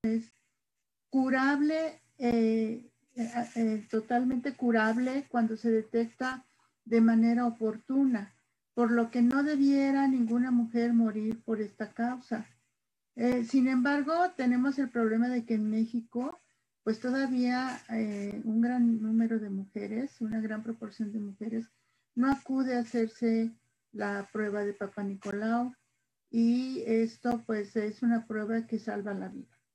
curable, totalmente curable cuando se detecta de manera oportuna, por lo que no debiera ninguna mujer morir por esta causa. Sin embargo, tenemos el problema de que en México, pues todavía un gran número de mujeres, una gran proporción de mujeres, no acude a hacerse la prueba de Papá Nicolau, y esto pues es una prueba que salva la vida.